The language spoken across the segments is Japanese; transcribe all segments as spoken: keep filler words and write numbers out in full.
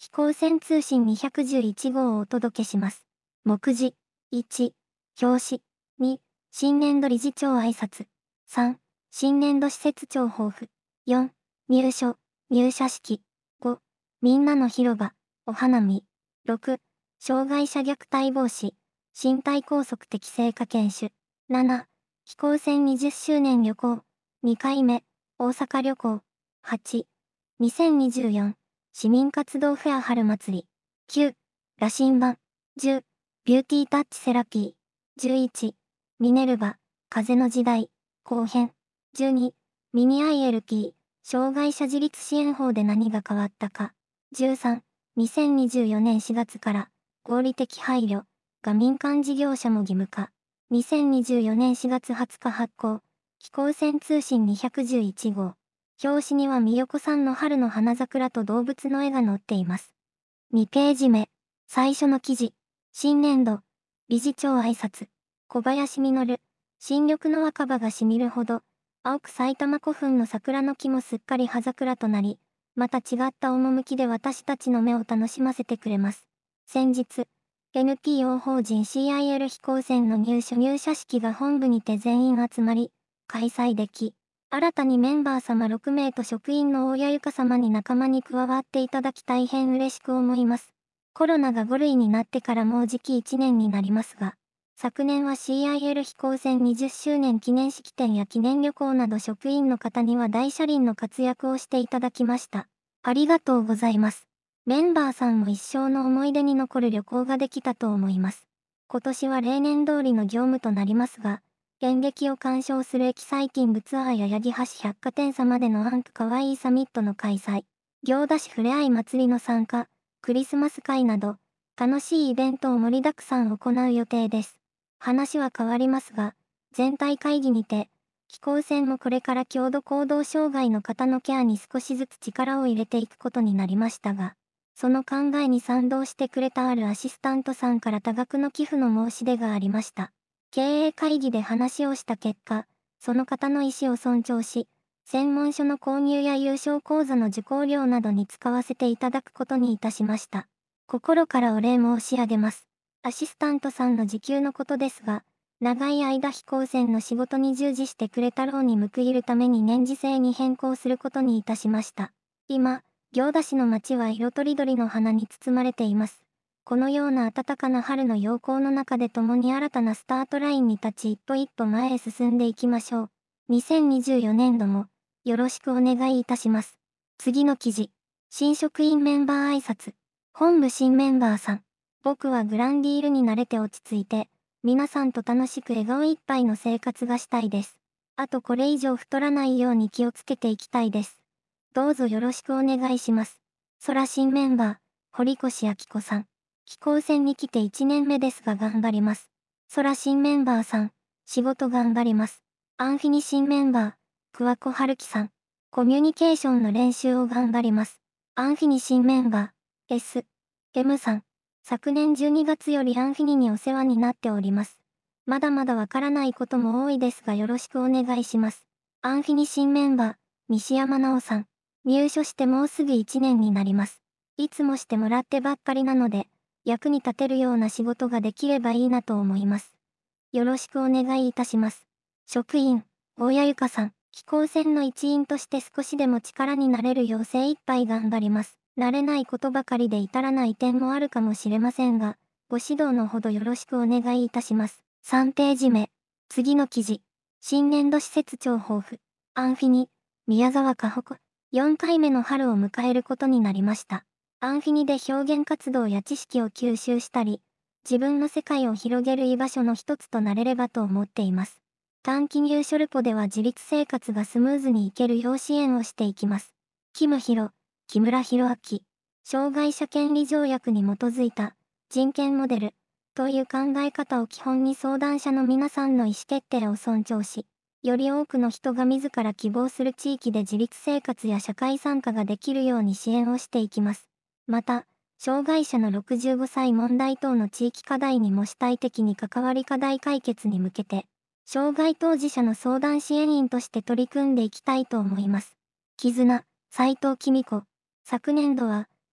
飛行船通信にひゃくじゅういち号をお届けします。目次。いち、表紙。に、新年度理事長挨拶。さん、新年度施設長抱負。よん、入所、入社式。ご、みんなの広場、お花見。ろく、障害者虐待防止、身体拘束適正化研修。なな、飛行船にじゅっしゅうねん旅行。にかいめ、大阪旅行。はち、にせんにじゅうよん、市民活動フェア春祭り。きゅう、羅針盤。じゅう、ビューティータッチセラピー。じゅういち、ミネルヴァ、風の時代、後編。じゅうに、ミニ アイエルティー、障害者自立支援法で何が変わったか。じゅうさん、にせんにじゅうよねんしがつから、合理的配慮が民間事業者も義務化。にせんにじゅうよねんしがつはつか発行。飛行船通信にひゃくじゅういち号。表紙にはみよこさんの春の花桜と動物の絵が載っています。にページ目。最初の記事。新年度。理事長挨拶。小林実。新緑の若葉がしみるほど、青く埼玉古墳の桜の木もすっかり葉桜となり、また違った趣で私たちの目を楽しませてくれます。先日、エヌピーオー 法人 シーアイエル 飛行船の入所入社式が本部にて全員集まり、開催でき、新たにメンバー様ろく名と職員の大谷由香様に仲間に加わっていただき大変嬉しく思います。コロナがご類になってからもうじきいちねんになりますが、昨年は シーアイエル 飛行船にじゅっしゅうねん記念式典や記念旅行など職員の方には大車輪の活躍をしていただきました。ありがとうございます。メンバーさんも一生の思い出に残る旅行ができたと思います。今年は例年通りの業務となりますが、演劇を鑑賞するエキサイティングツアーや八木橋百貨店様でのアンクかわいいサミットの開催、行田市ふれあい祭りの参加、クリスマス会など、楽しいイベントを盛りだくさん行う予定です。話は変わりますが、全体会議にて、飛行船もこれから郷土行動障害の方のケアに少しずつ力を入れていくことになりましたが、その考えに賛同してくれたあるアシスタントさんから多額の寄付の申し出がありました。経営会議で話をした結果、その方の意思を尊重し、専門書の購入や優勝講座の受講料などに使わせていただくことにいたしました。心からお礼申し上げます。アシスタントさんの時給のことですが、長い間飛行船の仕事に従事してくれた労に報いるために年次制に変更することにいたしました。今、行田市の街は色とりどりの花に包まれています。このような暖かな春の陽光の中で共に新たなスタートラインに立ち一歩一歩前へ進んでいきましょう。にせんにじゅうよねんどもよろしくお願いいたします。次の記事。新職員メンバー挨拶。本部新メンバーさん。僕はグランディールに慣れて落ち着いて、皆さんと楽しく笑顔いっぱいの生活がしたいです。あとこれ以上太らないように気をつけていきたいです。どうぞよろしくお願いします。空新メンバー、堀越明子さん。飛行船に来ていちねんめですが頑張ります。空新メンバーさん、仕事頑張ります。アンフィニ新メンバー、桑子春樹さん。コミュニケーションの練習を頑張ります。アンフィニ新メンバー、S、M さん。昨年じゅうにがつよりアンフィニにお世話になっております。まだまだわからないことも多いですがよろしくお願いします。アンフィニ新メンバー、西山直さん。入所してもうすぐいちねんになります。いつもしてもらってばっかりなので、役に立てるような仕事ができればいいなと思います。よろしくお願いいたします。職員、大谷由香さん。飛行船の一員として少しでも力になれるよう精一杯頑張ります。慣れないことばかりで至らない点もあるかもしれませんが、ご指導のほどよろしくお願いいたします。さんページ目。次の記事。新年度施設長抱負。アンフィニ、宮沢かほこ。よんかいめの春を迎えることになりました。アンフィニで表現活動や知識を吸収したり、自分の世界を広げる居場所の一つとなれればと思っています。短期入所ルポでは自立生活がスムーズにいけるよう支援をしていきます。キムヒロ、木村博明。障害者権利条約に基づいた人権モデルという考え方を基本に相談者の皆さんの意思決定を尊重し、より多くの人が自ら希望する地域で自立生活や社会参加ができるように支援をしていきます。また、障害者のろくじゅうごさい問題等の地域課題にも主体的に関わり課題解決に向けて、障害当事者の相談支援員として取り組んでいきたいと思います。絆、斉藤紀美子。昨年度は、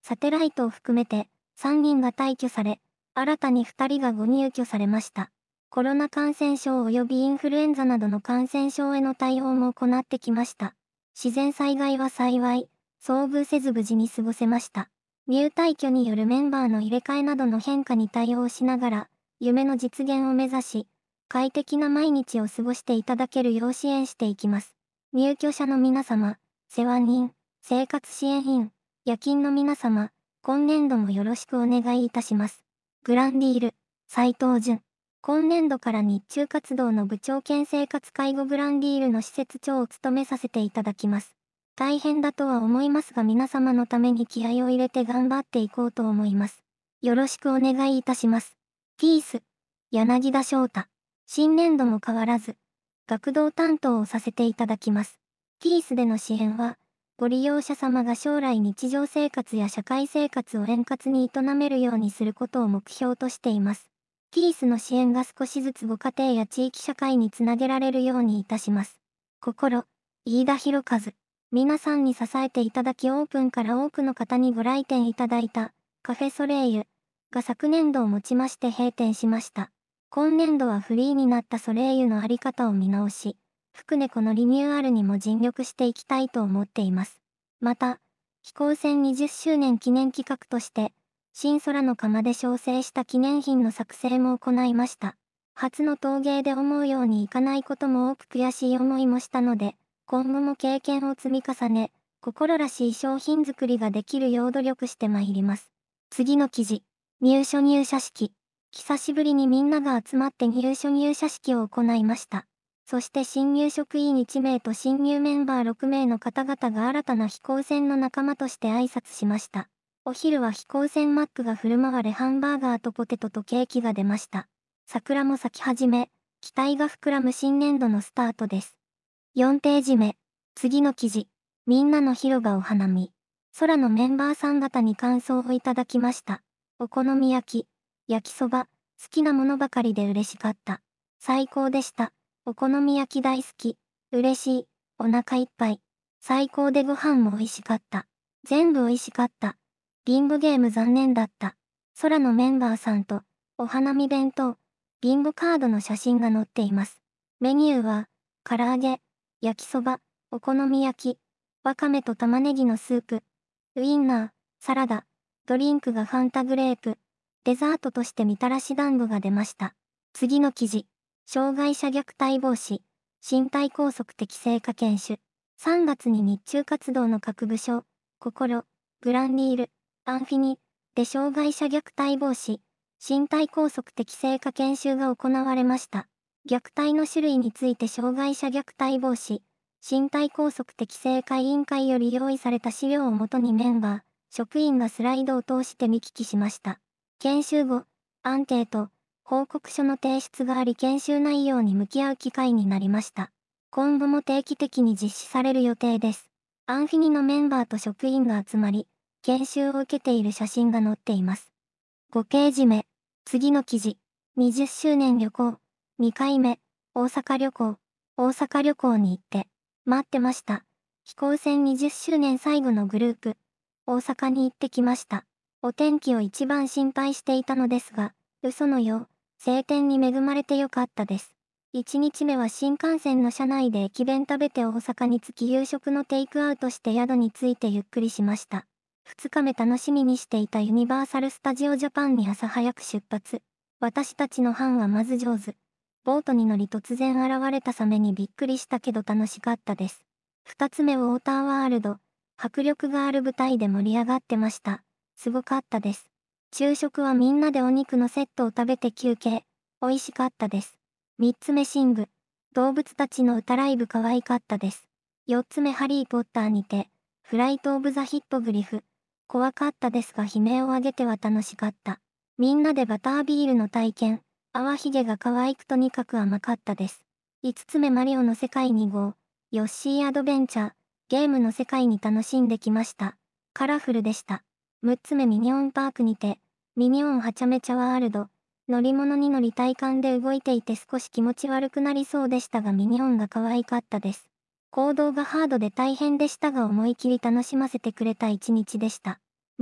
サテライトを含めてさんにんが退去され、新たにふたりがご入居されました。コロナ感染症及びインフルエンザなどの感染症への対応も行ってきました。自然災害は幸い、遭遇せず無事に過ごせました。入退去によるメンバーの入れ替えなどの変化に対応しながら、夢の実現を目指し、快適な毎日を過ごしていただけるよう支援していきます。入居者の皆様、世話人、生活支援員、夜勤の皆様、今年度もよろしくお願いいたします。グランディール、斉藤淳。今年度から日中活動の部長兼生活介護グランディールの施設長を務めさせていただきます。大変だとは思いますが皆様のために気合を入れて頑張っていこうと思います。よろしくお願いいたします。ピース、柳田翔太。新年度も変わらず、学童担当をさせていただきます。ピースでの支援は、ご利用者様が将来日常生活や社会生活を円滑に営めるようにすることを目標としています。ピースの支援が少しずつご家庭や地域社会につなげられるようにいたします。心、飯田博和。皆さんに支えていただきオープンから多くの方にご来店いただいたカフェソレイユが昨年度をもちまして閉店しました。今年度はフリーになったソレイユのあり方を見直し、福猫のリニューアルにも尽力していきたいと思っています。また、飛行船にじゅっしゅうねん記念企画として、新空の釜で焼成した記念品の作成も行いました。初の陶芸で思うようにいかないことも多く悔しい思いもしたので、今後も経験を積み重ね、心らしい商品作りができるよう努力してまいります。次の記事、入所入社式。久しぶりにみんなが集まって入所入社式を行いました。そして新入職員いちめいと新入メンバーろくめいの方々が新たな飛行船の仲間として挨拶しました。お昼は飛行船マックが振る舞われハンバーガーとポテトとケーキが出ました。桜も咲き始め、期待が膨らむ新年度のスタートです。よんページ目、次の記事、みんなの広場お花見。空のメンバーさん方に感想をいただきました。お好み焼き、焼きそば、好きなものばかりで嬉しかった。最高でした。お好み焼き大好き。嬉しい。お腹いっぱい。最高でご飯も美味しかった。全部美味しかった。ビンゴゲーム残念だった。空のメンバーさんと、お花見弁当、ビンゴカードの写真が載っています。メニューは、唐揚げ、焼きそば、お好み焼き、わかめと玉ねぎのスープ、ウインナー、サラダ、ドリンクがファンタグレープ、デザートとしてみたらし団子が出ました。次の記事、障害者虐待防止、身体拘束適正化研修。さんがつに日中活動の各部署、心、グランディール、アンフィニで障害者虐待防止、身体拘束適正化研修が行われました。虐待の種類について障害者虐待防止、身体拘束適正化委員会より用意された資料をもとにメンバー、職員がスライドを通して見聞きしました。研修後、アンケート、報告書の提出があり研修内容に向き合う機会になりました。今後も定期的に実施される予定です。アンフィニのメンバーと職員が集まり、研修を受けている写真が載っています。ごページ目、次の記事、にじゅっしゅうねん旅行、にかいめ、大阪旅行、大阪旅行に行って、待ってました。飛行船にじゅっしゅうねん最後のグループ、大阪に行ってきました。お天気を一番心配していたのですが、嘘のよう、晴天に恵まれてよかったです。いちにちめは新幹線の車内で駅弁食べて大阪に着き夕食のテイクアウトして宿に着いてゆっくりしました。ふつかめ楽しみにしていたユニバーサル・スタジオ・ジャパンに朝早く出発。私たちの班はまず上手。ボートに乗り突然現れたサメにびっくりしたけど楽しかったです。ふたつめウォーターワールド。迫力がある舞台で盛り上がってました。すごかったです。昼食はみんなでお肉のセットを食べて休憩。美味しかったです。みっつめシング。動物たちの歌ライブ可愛かったです。よっつめハリーポッターにて、フライト・オブ・ザ・ヒッポグリフ。怖かったですが悲鳴を上げては楽しかった。みんなでバタービールの体験。泡ひげが可愛くとにかく甘かったです。いつつめマリオの世界に号。ヨッシーアドベンチャー。ゲームの世界に楽しんできました。カラフルでした。むっつめミニオンパークにて、ミニオンはちゃめちゃワールド。乗り物に乗り体感で動いていて少し気持ち悪くなりそうでしたがミニオンが可愛かったです。行動がハードで大変でしたが思い切り楽しませてくれた一日でした。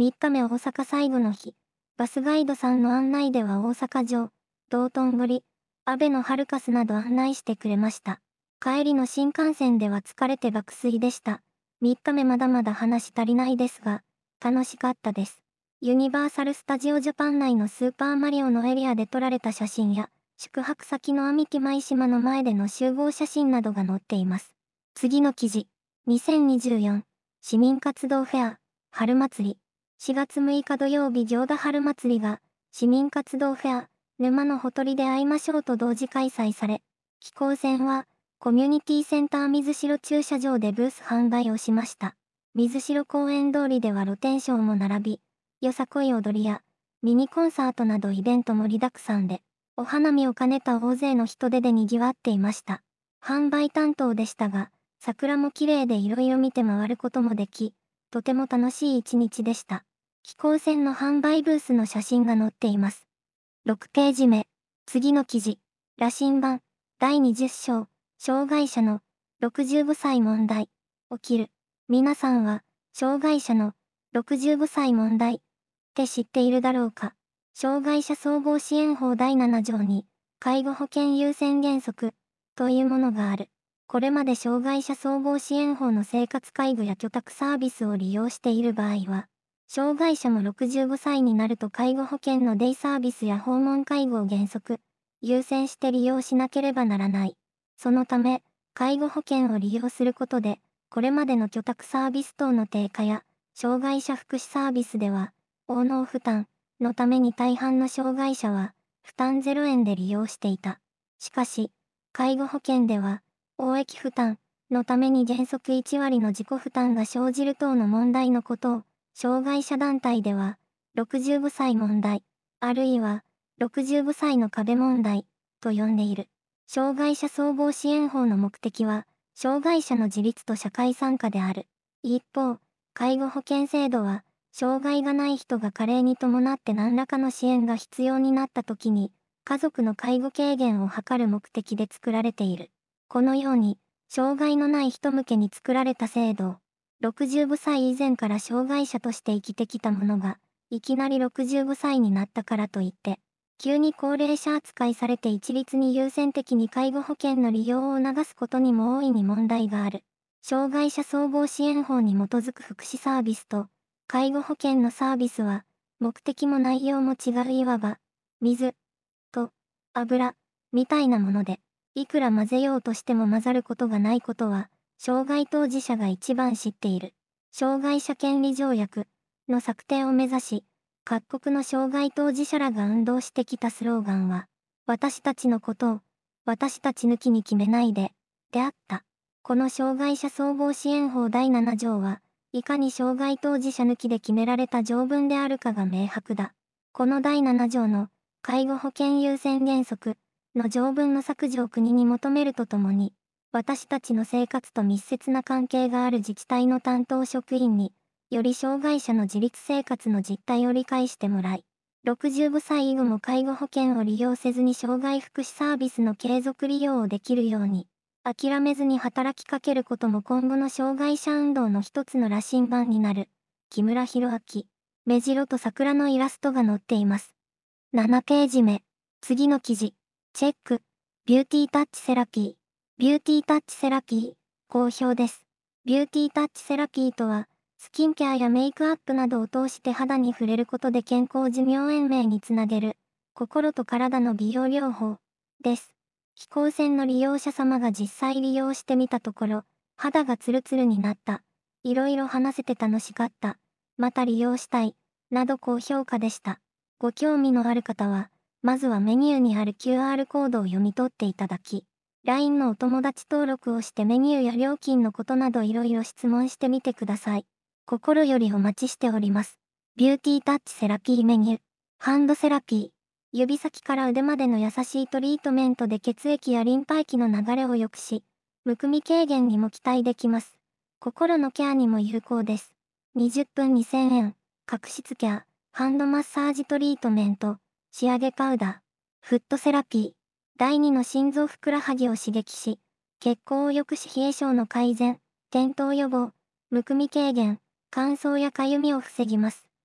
みっかめ大阪最後の日、バスガイドさんの案内では大阪城、道頓堀、安倍のハルカスなど案内してくれました。帰りの新幹線では疲れて爆睡でした。みっかめまだまだ話足りないですが、楽しかったです。ユニバーサル・スタジオ・ジャパン内のスーパーマリオのエリアで撮られた写真や、宿泊先の網木舞島の前での集合写真などが載っています。次の記事、にせんにじゅうよん市民活動フェア、春祭り。しがつむいか土曜日行田春祭りが、市民活動フェア、沼のほとりで会いましょうと同時開催され、紀行線は、コミュニティセンター水城駐車場でブース販売をしました。水城公園通りでは露天商も並び、よさこい踊りや、ミニコンサートなどイベント盛りだくさんで、お花見を兼ねた大勢の人出で賑わっていました。販売担当でしたが、桜も綺麗でいろいろ見て回ることもでき、とても楽しい一日でした。紀行線の販売ブースの写真が載っています。ろくページ目、次の記事、羅針盤、だいにじゅっ章、障害者のろくじゅうごさい問題、起きる。皆さんは、障害者のろくじゅうごさい問題って知っているだろうか。障害者総合支援法だいなな条に、介護保険優先原則というものがある。これまで障害者総合支援法の生活介護や居宅サービスを利用している場合は、障害者もろくじゅうごさいになると介護保険のデイサービスや訪問介護を原則、優先して利用しなければならない。そのため、介護保険を利用することで、これまでの居宅サービス等の低下や、障害者福祉サービスでは、応納負担のために大半の障害者は、負担ゼロえんで利用していた。しかし、介護保険では、応益負担のために原則いち割の自己負担が生じる等の問題のことを、障害者団体では、ろくじゅうごさい問題、あるいは、ろくじゅうごさいの壁問題、と呼んでいる。障害者総合支援法の目的は、障害者の自立と社会参加である。一方、介護保険制度は、障害がない人が加齢に伴って何らかの支援が必要になった時に、家族の介護軽減を図る目的で作られている。このように、障害のない人向けに作られた制度を、ろくじゅうごさい以前から障害者として生きてきた者が、いきなりろくじゅうごさいになったからといって、急に高齢者扱いされて一律に優先的に介護保険の利用を促すことにも大いに問題がある。障害者総合支援法に基づく福祉サービスと、介護保険のサービスは、目的も内容も違ういわば、水と油みたいなもので、いくら混ぜようとしても混ざることがないことは、障害当事者が一番知っている。障害者権利条約の策定を目指し、各国の障害当事者らが運動してきたスローガンは、私たちのことを、私たち抜きに決めないで、であった。この障害者総合支援法だいなな条は、いかに障害当事者抜きで決められた条文であるかが明白だ。このだいなな条の、介護保険優先原則の条文の削除を国に求めるとともに、私たちの生活と密接な関係がある自治体の担当職員に、より障害者の自立生活の実態を理解してもらい、ろくじゅうごさい以後も介護保険を利用せずに障害福祉サービスの継続利用をできるように、諦めずに働きかけることも今後の障害者運動の一つの羅針盤になる。木村博明。目白と桜のイラストが載っています。ななページ目。次の記事。チェック。ビューティータッチセラピー。ビューティータッチセラピー。好評です。ビューティータッチセラピーとは、スキンケアやメイクアップなどを通して肌に触れることで健康寿命延命につなげる、心と体の美容療法です。紀行線の利用者様が実際利用してみたところ、肌がツルツルになった。いろいろ話せて楽しかった。また利用したい。など高評価でした。ご興味のある方は、まずはメニューにある キューアール コードを読み取っていただき、ライン のお友達登録をしてメニューや料金のことなどいろいろ質問してみてください。心よりお待ちしております。ビューティータッチセラピーメニュー。ハンドセラピー。指先から腕までの優しいトリートメントで血液やリンパ液の流れを良くし、むくみ軽減にも期待できます。心のケアにも有効です。にじゅっぷんにせんえん。角質ケア、ハンドマッサージトリートメント、仕上げパウダー。フットセラピー。だいにの心臓ふくらはぎを刺激し、血行を良くし冷え症の改善、転倒予防、むくみ軽減、乾燥やかゆみを防ぎます。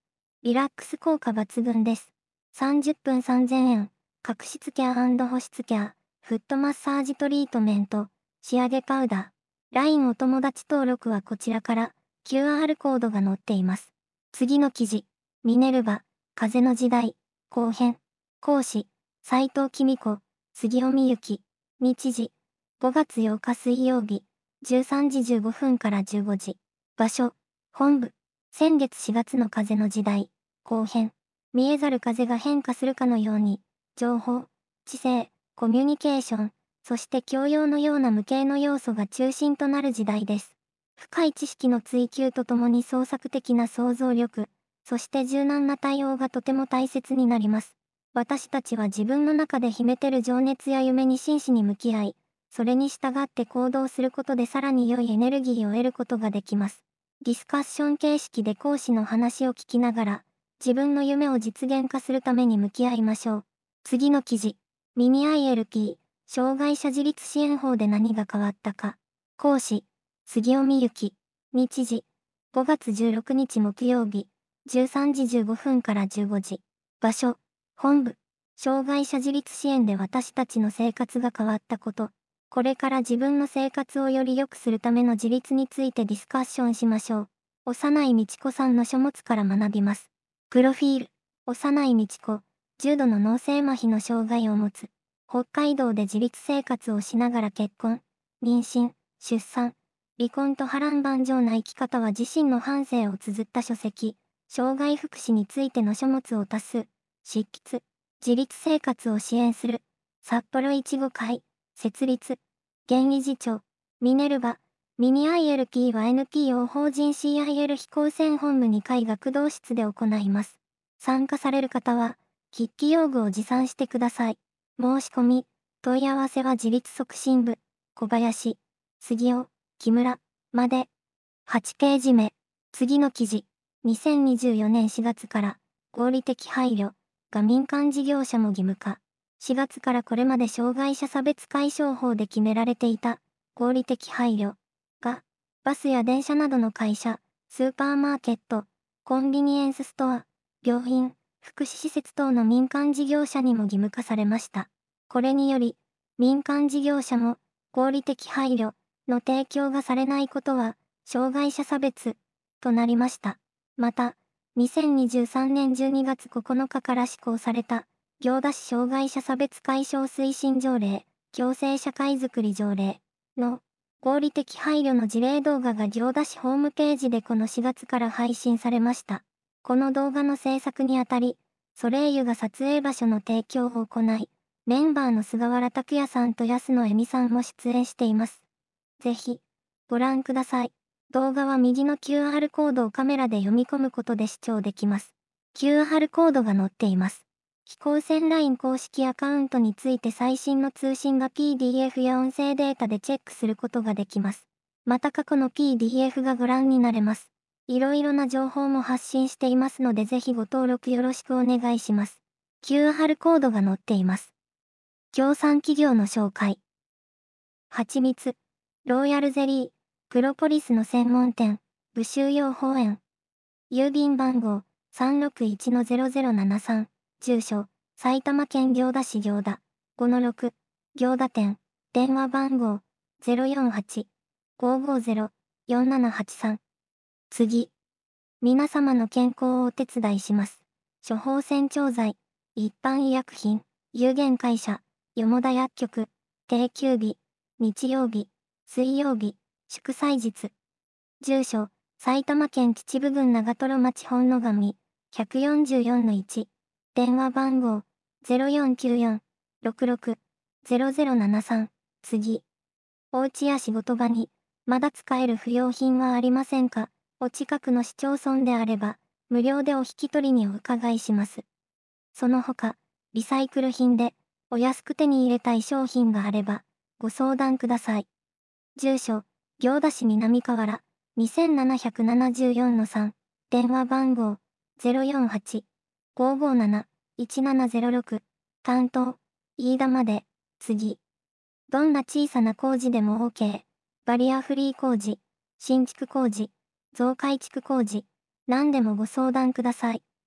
リラックス効果抜群です。さんじゅっぷんさんぜんえん。角質ケア&保湿ケア、フットマッサージトリートメント、仕上げパウダー。ライン お友達登録はこちらから キューアール コードが載っています。次の記事。ミネルヴァ、風の時代、後編。講師、斉藤公子、杉尾美幸。日時、ごがつようか水曜日、じゅうさんじじゅうごふんからじゅうごじ。場所、本部。先月しがつの風の時代、後編。見えざる風が変化するかのように、情報、知性、コミュニケーション、そして教養のような無形の要素が中心となる時代です。深い知識の追求とともに創作的な想像力、そして柔軟な対応がとても大切になります。私たちは自分の中で秘めてる情熱や夢に真摯に向き合い、それに従って行動することでさらに良いエネルギーを得ることができます。ディスカッション形式で講師の話を聞きながら、自分の夢を実現化するために向き合いましょう。次の記事。ミニ アイエルピー、障害者自立支援法で何が変わったか。講師、杉尾美幸。日時、ごがつじゅうろくにち木曜日、じゅうさんじじゅうごふんからじゅうごじ。場所、本部。障害者自立支援で私たちの生活が変わったこと。これから自分の生活をより良くするための自立についてディスカッションしましょう。幼い道子さんの書物から学びます。プロフィール。幼い道子、重度の脳性麻痺の障害を持つ。北海道で自立生活をしながら結婚、妊娠、出産、離婚と波乱万丈な生き方は自身の半生を綴った書籍、障害福祉についての書物を多数、執筆、自立生活を支援する、札幌いちご会、設立、現理事長、ミネルヴァ、ミニ アイエルピー は エヌピーオー 法人 シーアイエル 非公選本部にかい学童室で行います。参加される方は、筆記用具を持参してください。申し込み、問い合わせは自立促進部、小林、杉尾、木村、まで。はちページ目。次の記事。にせんにじゅうよねんしがつから、合理的配慮が民間事業者も義務化。しがつからこれまで障害者差別解消法で決められていた、合理的配慮が、バスや電車などの会社、スーパーマーケット、コンビニエンスストア、病院、福祉施設等の民間事業者にも義務化されました。これにより、民間事業者も合理的配慮の提供がされないことは、障害者差別となりました。また、にせんにじゅうさんねんじゅうにがつここのかから施行された、行田市障害者差別解消推進条例、共生社会づくり条例の合理的配慮の事例動画が行田市ホームページでこのしがつから配信されました。この動画の制作にあたり、ソレイユが撮影場所の提供を行い、メンバーの菅原拓也さんと安野恵美さんも出演しています。ぜひ、ご覧ください。動画は右の キューアール コードをカメラで読み込むことで視聴できます。キューアール コードが載っています。非公線 ライン 公式アカウントについて最新の通信が ピーディーエフ や音声データでチェックすることができます。また過去の ピーディーエフ がご覧になれます。いろいろな情報も発信していますのでぜひご登録よろしくお願いします。キューアール コードが載っています。協賛企業の紹介。はちみつ、ローヤルゼリー、プロポリスの専門店、武州養蜂園。郵便番号 さんろくいちのゼロゼロななさん、住所、埼玉県行田市行田、ごのろく、行田店、電話番号 ゼロよんはち、ごごゼロ、よんななはちさん。次。皆様の健康をお手伝いします。処方箋調剤、一般医薬品、有限会社、よもだ薬局、定休日、日曜日、水曜日、祝祭日。住所、埼玉県秩父郡長瀞町本野上、ひゃくよんじゅうよんのいち。電話番号、ゼロよんきゅうよん、ろくろく、ゼロゼロななさん。次。お家や仕事場に、まだ使える不要品はありませんか？お近くの市町村であれば、無料でお引き取りにお伺いします。その他、リサイクル品で、お安く手に入れたい商品があれば、ご相談ください。住所、行田市南河原、にせんななひゃくななじゅうよんのさん。電話番号、ゼロよんはち、ごごなな、いちななゼロろく。担当、飯田まで、次。どんな小さな工事でも OK。バリアフリー工事、新築工事、増改築工事、何でもご相談ください。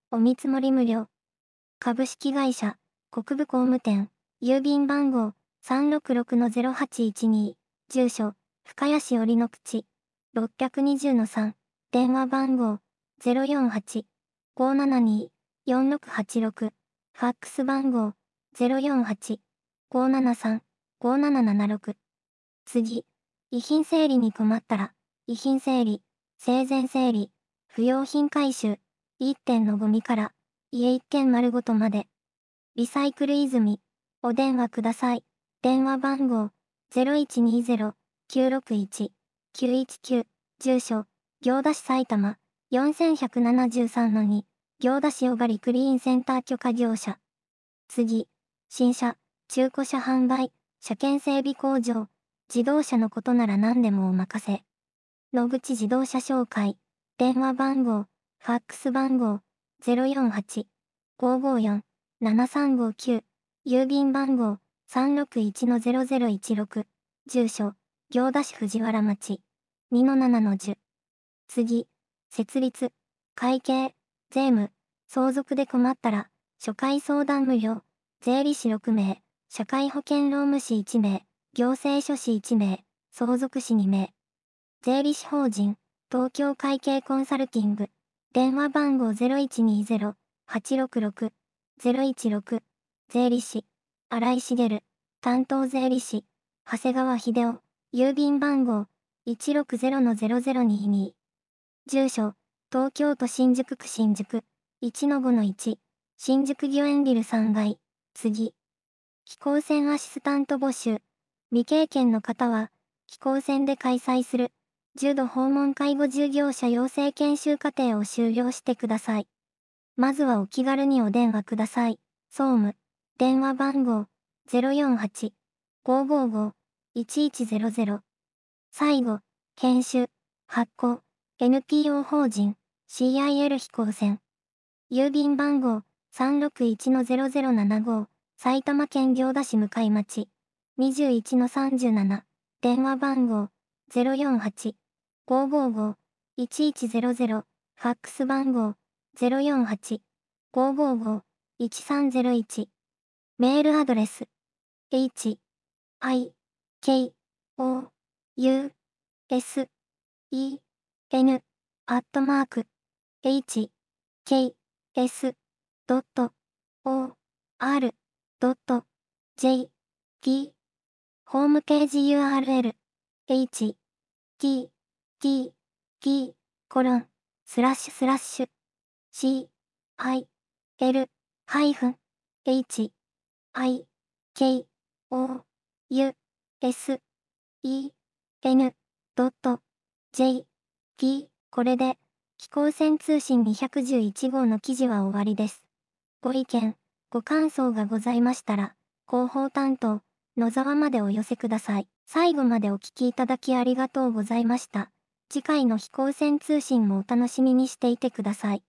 お見積もり無料。株式会社、国分工務店、郵便番号 さんろくろくのゼロはちいちに、住所、深谷市折の口、ろっぴゃくにじゅうのさん、電話番号 ゼロよんはち ごーななに よんろくはちろく、ファックス番号 ゼロよんはち ごーななさん ごーななななろく。次、遺品整理に困ったら、遺品整理、生前整理、不用品回収、一点のゴミから、家一軒丸ごとまで。リサイクル泉、お電話ください。電話番号 ゼロいちにゼロ きゅうろくいち きゅういちきゅう、住所、行田市埼玉 よんせんひゃくななじゅうさんのに、行田市小狩クリーンセンター許可業者。次、新車、中古車販売、車検整備工場、自動車のことなら何でもお任せ。野口自動車紹介、電話番号、ファックス番号 ゼロよんはち ごーごーよん ななさんごきゅう、郵便番号 さんろくいちのゼロゼロいちろく、住所、行田市藤原町 にのななのじゅう。次、設立、会計、税務、相続で困ったら、初回相談無料、税理士ろくめい、社会保険労務士いちめい、行政書士いちめい、相続士にめい。税理士法人、東京会計コンサルティング、電話番号 ゼロいちにゼロ はちろくろく ゼロいちろく、税理士、新井茂、担当税理士、長谷川秀夫、郵便番号 いちろくゼロのゼロゼロにに。住所、東京都新宿区新宿、いちのごのいち、新宿御苑ビルさんがい、次。飛行船アシスタント募集。未経験の方は、飛行船で開催する、重度訪問介護従業者養成研修課程を修了してください。まずはお気軽にお電話ください。総務、電話番号 ゼロよんはち ごーごーごー いちいちゼロゼロ。最後、研修、発行、エヌピーオー 法人、シーアイエル 飛行船。郵便番号 さんろくいちのゼロゼロななご、埼玉県行田市向町 にじゅういちのさんじゅうなな。電話番号 ゼロよんはち ごーごーごー いちいちゼロゼロ。ファックス番号 ゼロよんはち ごーごーごー いちさんゼロいち。メールアドレス h, i, k, o, u, s, e, n, アットマーク h, k, s, ドット o, r, ドット j, p。ホームページ ユーアールエル h, t, t, t, コロン、スラッシュスラッシュ c, i, l, ハイフン h, i, k, o, u, s, e, n, ドット j, p。これで、飛行船通信にひゃくじゅういち号の記事は終わりです。ご意見、ご感想がございましたら、広報担当、野沢までお寄せください。最後までお聞きいただきありがとうございました。次回の飛行船通信もお楽しみにしていてください。